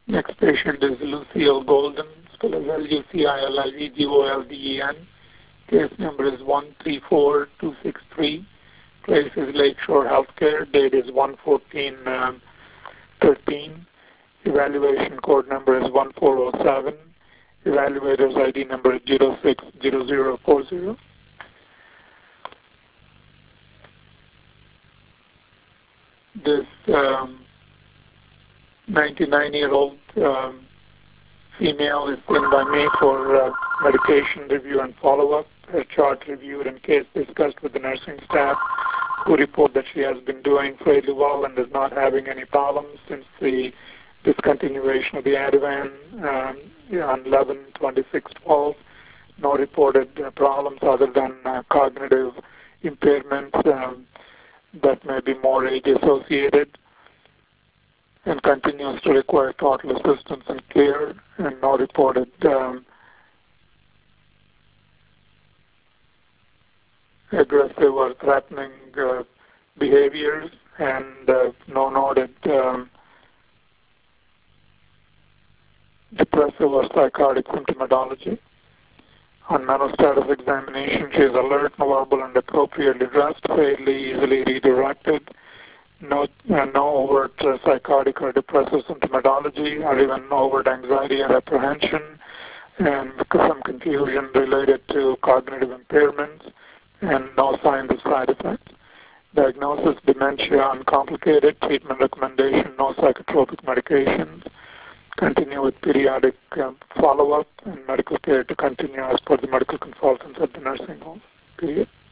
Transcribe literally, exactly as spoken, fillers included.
Next patient is Lucille Golden, spelled as L U C I L L E G O L D E N. Case number is one three four two six three. Place is Lakeshore Healthcare. Date is one fourteen thirteen. Evaluation code number is one four zero seven. Evaluator's I D number is zero six zero zero four zero. This um, ninety-nine-year-old um, female is seen by me for uh, medication review and follow-up. Her chart reviewed and case discussed with the nursing staff, who report that she has been doing fairly well and is not having any problems since the discontinuation of the Ativan um, on eleven twenty-six twelve. No reported uh, problems other than uh, cognitive impairments um, that may be more age-associated, and continues to require total assistance and care, and no reported um, aggressive or threatening uh, behaviors, and uh, no noted um, depressive or psychotic symptomatology. On mental status examination, she is alert, verbal, and appropriately dressed, fairly easily redirected. No, uh, no overt uh, psychotic or depressive symptomatology, or even overt anxiety and apprehension, and some confusion related to cognitive impairments, and no signs of side effects. Diagnosis: dementia, uncomplicated. Treatment recommendation: no psychotropic medications. Continue with periodic um, follow-up and medical care to continue as per the medical consultants at the nursing home. Period.